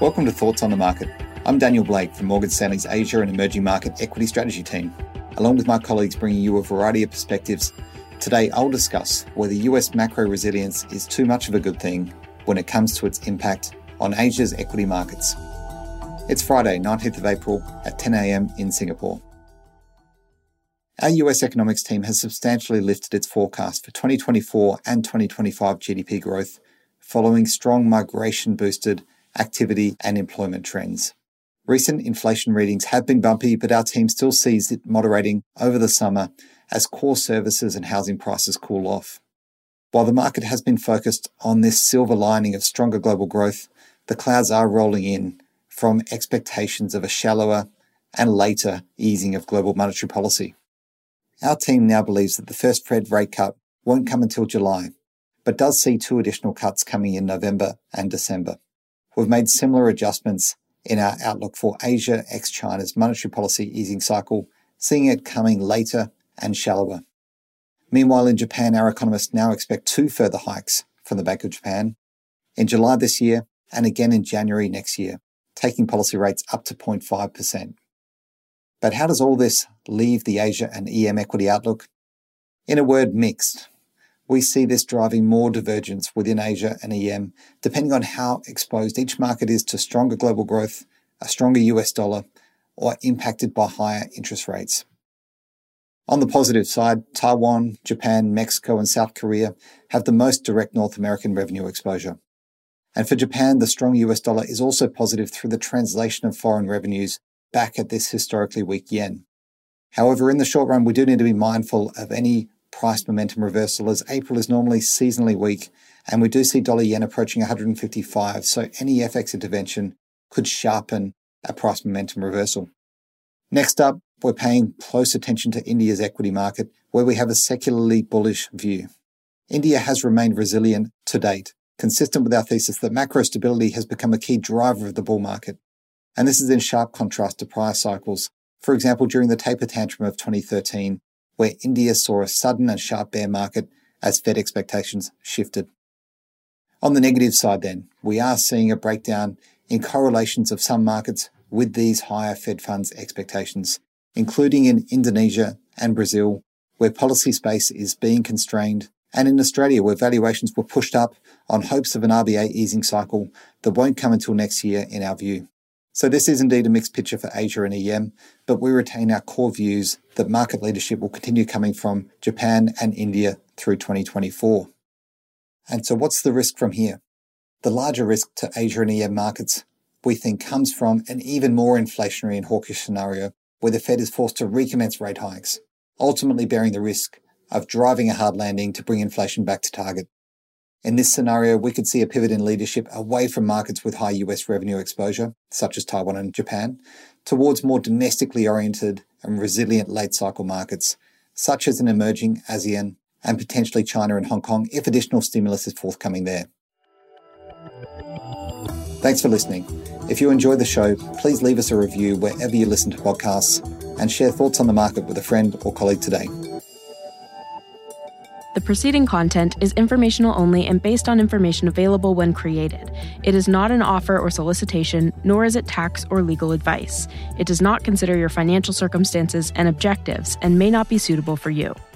Welcome to Thoughts on the Market. I'm Daniel Blake from Morgan Stanley's Asia and Emerging Market Equity Strategy team, along with my colleagues bringing you a variety of perspectives. Today, I'll discuss whether US macro resilience is too much of a good thing when it comes to its impact on Asia's equity markets. It's Friday, 19th of April at 10 a.m. in Singapore. Our US economics team has substantially lifted its forecast for 2024 and 2025 GDP growth following strong migration-boosted activity and employment trends. Recent inflation readings have been bumpy, but our team still sees it moderating over the summer as core services and housing prices cool off. While the market has been focused on this silver lining of stronger global growth, the clouds are rolling in from expectations of a shallower and later easing of global monetary policy. Our team now believes that the first Fed rate cut won't come until July, but does see 2 additional cuts coming in November and December. We've made similar adjustments in our outlook for Asia ex-China's monetary policy easing cycle, seeing it coming later and shallower. Meanwhile, in Japan, our economists now expect 2 further hikes from the Bank of Japan in July this year and again in January next year, taking policy rates up to 0.5%. But how does all this leave the Asia and EM equity outlook? In a word, mixed. We see this driving more divergence within Asia and EM, depending on how exposed each market is to stronger global growth, a stronger US dollar, or impacted by higher interest rates. On the positive side, Taiwan, Japan, Mexico, and South Korea have the most direct North American revenue exposure. And for Japan, the strong US dollar is also positive through the translation of foreign revenues back at this historically weak yen. However, in the short run, we do need to be mindful of any price momentum reversal, as April is normally seasonally weak, and we do see dollar yen approaching 155, so any FX intervention could sharpen a price momentum reversal. Next up, we're paying close attention to India's equity market, where we have a secularly bullish view. India has remained resilient to date, consistent with our thesis that macro stability has become a key driver of the bull market. And this is in sharp contrast to prior cycles, for example, during the taper tantrum of 2013, where India saw a sudden and sharp bear market as Fed expectations shifted. On the negative side then, we are seeing a breakdown in correlations of some markets with these higher Fed funds expectations, including in Indonesia and Brazil, where policy space is being constrained, and in Australia, where valuations were pushed up on hopes of an RBA easing cycle that won't come until next year in our view. So this is indeed a mixed picture for Asia and EM, but we retain our core views that market leadership will continue coming from Japan and India through 2024. And so what's the risk from here? The larger risk to Asia and EM markets, we think, comes from an even more inflationary and hawkish scenario where the Fed is forced to recommence rate hikes, ultimately bearing the risk of driving a hard landing to bring inflation back to target. In this scenario, we could see a pivot in leadership away from markets with high US revenue exposure, such as Taiwan and Japan, towards more domestically oriented and resilient late cycle markets, such as an emerging ASEAN and potentially China and Hong Kong, if additional stimulus is forthcoming there. Thanks for listening. If you enjoy the show, please leave us a review wherever you listen to podcasts and share thoughts on the market with a friend or colleague today. The preceding content is informational only and based on information available when created. It is not an offer or solicitation, nor is it tax or legal advice. It does not consider your financial circumstances and objectives and may not be suitable for you.